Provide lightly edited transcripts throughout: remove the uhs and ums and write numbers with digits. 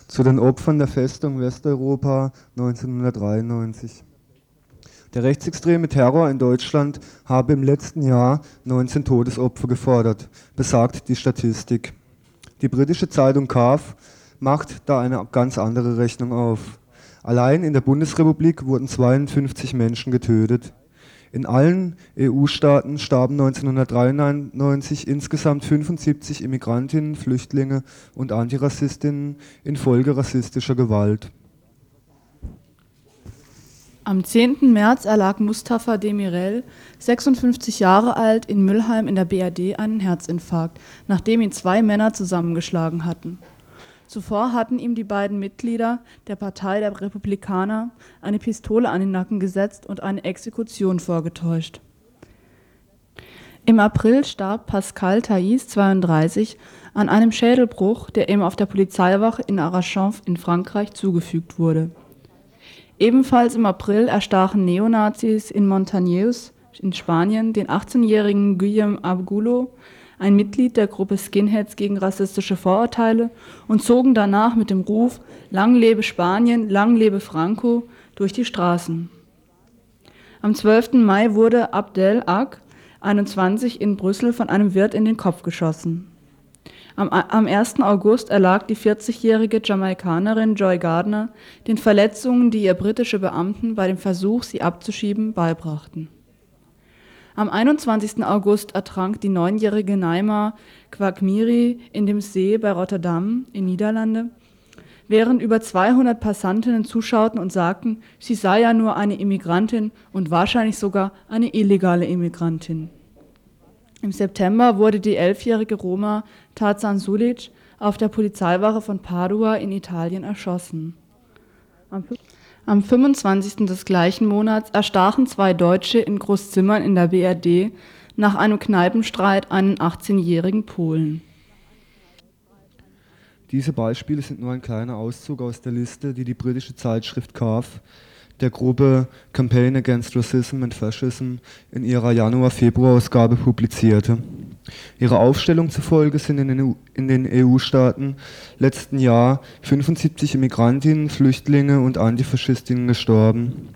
Zu den Opfern der Festung Westeuropa 1993. Der rechtsextreme Terror in Deutschland habe im letzten Jahr 19 Todesopfer gefordert, besagt die Statistik. Die britische Zeitung CAF macht da eine ganz andere Rechnung auf. Allein in der Bundesrepublik wurden 52 Menschen getötet. In allen EU-Staaten starben 1993 insgesamt 75 Immigrantinnen, Flüchtlinge und Antirassistinnen infolge rassistischer Gewalt. Am 10. März erlag Mustafa Demirel, 56 Jahre alt, in Mülheim in der BRD einen Herzinfarkt, nachdem ihn zwei Männer zusammengeschlagen hatten. Zuvor hatten ihm die beiden Mitglieder der Partei der Republikaner eine Pistole an den Nacken gesetzt und eine Exekution vorgetäuscht. Im April starb Pascal Thais, 32, an einem Schädelbruch, der ihm auf der Polizeiwache in Arcachon in Frankreich zugefügt wurde. Ebenfalls im April erstachen Neonazis in Montañés in Spanien den 18-jährigen Guillem Angulo, ein Mitglied der Gruppe Skinheads gegen rassistische Vorurteile, und zogen danach mit dem Ruf »Lang lebe Spanien, lang lebe Franco« durch die Straßen. Am 12. Mai wurde Abdel Ag, 21, in Brüssel von einem Wirt in den Kopf geschossen. Am 1. August erlag die 40-jährige Jamaikanerin Joy Gardner den Verletzungen, die ihr britische Beamten bei dem Versuch, sie abzuschieben, beibrachten. Am 21. August ertrank die 9-jährige Naima Quagmiri in dem See bei Rotterdam in Niederlande, während über 200 Passantinnen zuschauten und sagten, sie sei ja nur eine Immigrantin und wahrscheinlich sogar eine illegale Immigrantin. Im September wurde die 11-jährige Roma Tarzan Sulic auf der Polizeiwache von Padua in Italien erschossen. Am 25. des gleichen Monats erstachen zwei Deutsche in Großzimmern in der BRD nach einem Kneipenstreit einen 18-jährigen Polen. Diese Beispiele sind nur ein kleiner Auszug aus der Liste, die die britische Zeitschrift CAF der Gruppe Campaign Against Racism and Fascism in ihrer Januar-Februar-Ausgabe publizierte. Ihrer Aufstellung zufolge sind in den EU-Staaten letzten Jahr 75 Immigrantinnen, Flüchtlinge und Antifaschistinnen gestorben.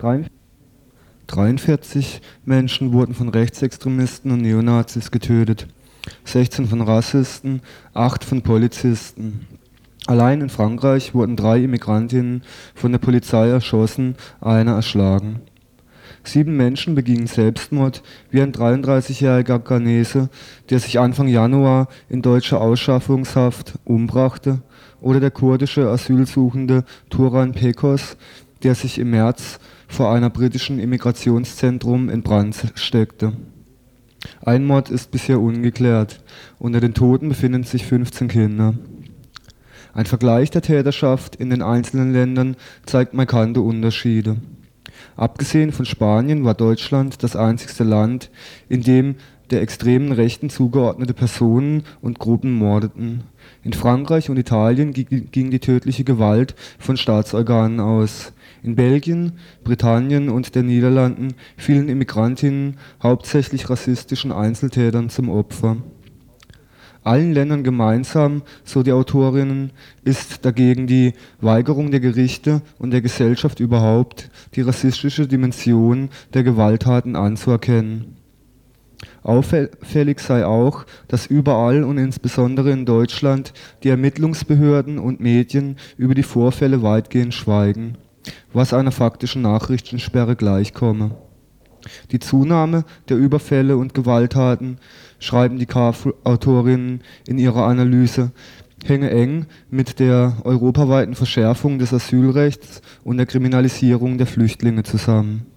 43 Menschen wurden von Rechtsextremisten und Neonazis getötet, 16 von Rassisten, 8 von Polizisten. Allein in Frankreich wurden 3 Immigrantinnen von der Polizei erschossen, eine erschlagen. 7 Menschen begingen Selbstmord, wie ein 33-jähriger Ghanese, der sich Anfang Januar in deutscher Ausschaffungshaft umbrachte, oder der kurdische Asylsuchende Turan Pekos, der sich im März vor einem britischen Immigrationszentrum in Brand steckte. Ein Mord ist bisher ungeklärt. Unter den Toten befinden sich 15 Kinder. Ein Vergleich der Täterschaft in den einzelnen Ländern zeigt markante Unterschiede. Abgesehen von Spanien war Deutschland das einzigste Land, in dem der extremen Rechten zugeordnete Personen und Gruppen mordeten. In Frankreich und Italien ging die tödliche Gewalt von Staatsorganen aus. In Belgien, Britannien und den Niederlanden fielen Immigrantinnen hauptsächlich rassistischen Einzeltätern zum Opfer. Allen Ländern gemeinsam, so die Autorinnen, ist dagegen die Weigerung der Gerichte und der Gesellschaft überhaupt, die rassistische Dimension der Gewalttaten anzuerkennen. Auffällig sei auch, dass überall und insbesondere in Deutschland die Ermittlungsbehörden und Medien über die Vorfälle weitgehend schweigen, was einer faktischen Nachrichtensperre gleichkomme. Die Zunahme der Überfälle und Gewalttaten, schreiben die CAF-Autorinnen in ihrer Analyse, hänge eng mit der europaweiten Verschärfung des Asylrechts und der Kriminalisierung der Flüchtlinge zusammen.